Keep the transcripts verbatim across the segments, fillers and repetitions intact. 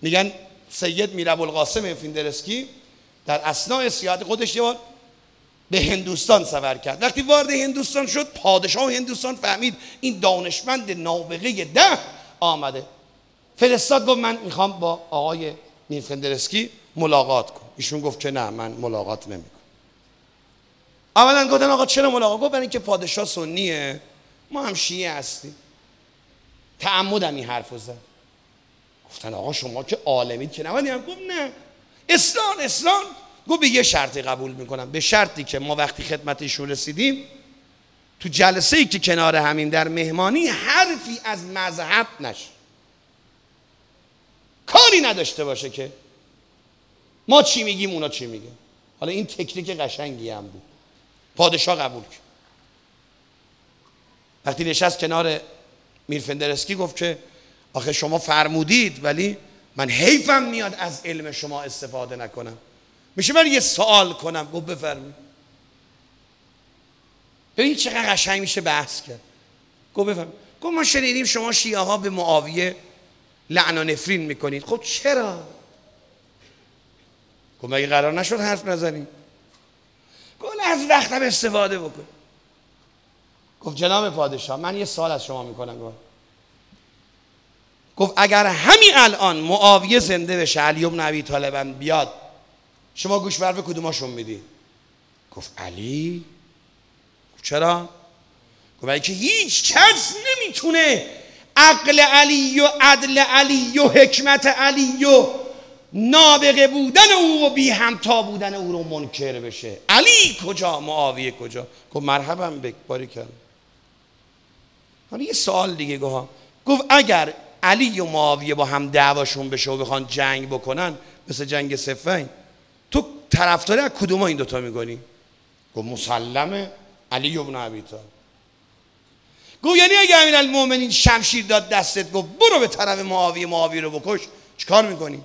میگن سید میرابوالقاسم فیندرسکی در اثناء سیاحت خودش یه بار به هندوستان سفر کرد. وقتی وارد هندوستان شد، پادشاه هندوستان فهمید این دانشمند نابغه ده آمده، فرستاد گفت من میخوام با آقای میر فیندرسکی ملاقات کنم. ایشون گفت که نه، من ملاقات نمیکنم. اولا گفتن آقا چرا ملاقات؟ گفت برای اینکه پادشاه سنیه، ما هم شیعه هستیم. تعمدم این حرفو زد. گفتن آقا شما که عالمید که نباید. گفت نه، اسلام اسلام. گفت به یه شرطی قبول میکنم، به شرطی که ما وقتی خدمت ایشون رسیدیم تو جلسه ای که کنار همین در مهمانی حرفی از مذهب نشه، کاری نداشته باشه که ما چی میگیم اونا چی میگن. حالا این تکنیک قشنگی هم بود. پادشاه قبول کرد. وقتی نشست کنار میر فیندرسکی گفت که آخه شما فرمودید ولی من حیفم میاد از علم شما استفاده نکنم، میشه من یه سوال کنم؟ گفت بفرمایید. ببین چقدر قشنگ میشه بحث کرد. گفت بفرمایید. گفت ما شنیدیم شما شیعه ها به معاویه لعن و نفرین میکنید. خب چرا؟ گفت مگه قرار نشد حرف نزنیم؟ گفت از وقتم استفاده بکن. گفت جناب پادشاه من یه سوال از شما میکنم. گفت گفت اگر همین الان معاویه زنده بشه، علی بن ابی طالب بیاد، شما گوش بر به کدوماشون میدی؟ گفت علی. گفت چرا؟ گفت برای که هیچ کس نمیتونه عقل علی و عدل علی و حکمت علی و نابغه بودن او و بی همتا بودن او رو منکر بشه. علی کجا؟ معاویه کجا؟ گفت مرحبا بک، باری کردم. حالا یه سوال دیگه گفت گفت اگر علی و معاویه با هم دعواشون بشه و بخوان جنگ بکنن مثل جنگ صفین، تو طرفدار از کدوم این دوتا میکنی؟ گفت مسلمه علی بن ابی طالب. گفت یعنی اگه امیرالمومنین شمشیر داد دستت گفت برو به طرف معاویه، معاویه رو بکش، چیکار میکنی؟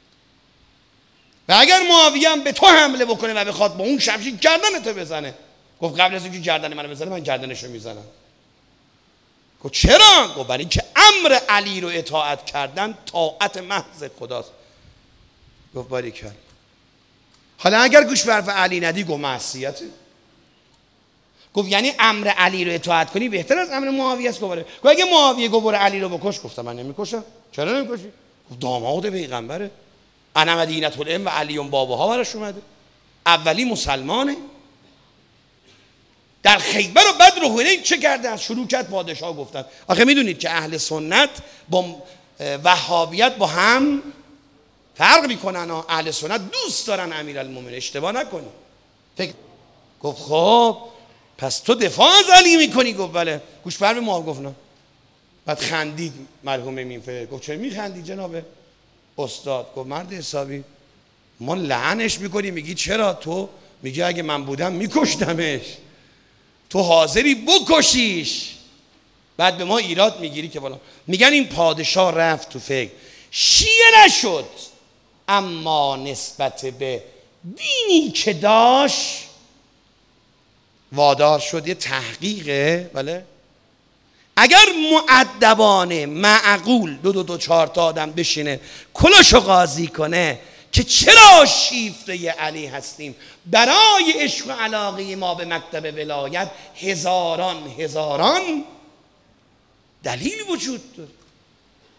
و اگر معاویه هم به تو حمله بکنه و بخواد با اون شمشیر گردن تو بزنه، گفت قبل از اینکه گردن منو بزنه من گردنشو میزنم. گفت چرا؟ گفت برای اینکه امر علی رو اطاعت کردن طاعت محض خداست. گفت باریکلا. حالا اگر گوش به حرف علی ندی گفت معصیته. گفت یعنی امر علی رو اطاعت کنی بهتر از امر معاویه است. گفت اگه معاویه گفت برو علی رو بکش، گفتم من نمیکشم. چرا نمیکشی؟ گفت داماد پیغمبره، انا مدینه العلم و علی بابها براش اومده، اولی مسلمانه. در خیبر و بدر و حنین چه کرده؟ از شروع کرد پادشاه گفتن. آخه میدونید که اهل سنت با وهابیت با هم فرق میکنن. اهل سنت دوست دارن امیرالمومنین، اشتباه نکنی. فکر گفت خب پس تو دفاع از علی میکنی؟ گفت بله. گوش بر به ما. گفت نه. بعد خندید مرحوم مینفر. گفت چرا میخندی جناب استاد؟ گفت مرد حسابی ما لعنش میکنی میگی چرا؟ تو میگی اگه من بودم میکشتمش، تو حاضری بکشیش، بعد به ما ایراد میگیری که بالا. میگن این پادشاه رفت تو فکر، شیعه نشد اما نسبت به دینی که داشت وادار شد. یه تحقیقه بله. اگر مؤدبانه معقول دو دو دو چهار تا آدم بشینه کلاشو قاضی کنه که چرا شیفته علی هستیم، برای عشق و علاقه ما به مکتب ولایت هزاران هزاران دلیل وجود داره.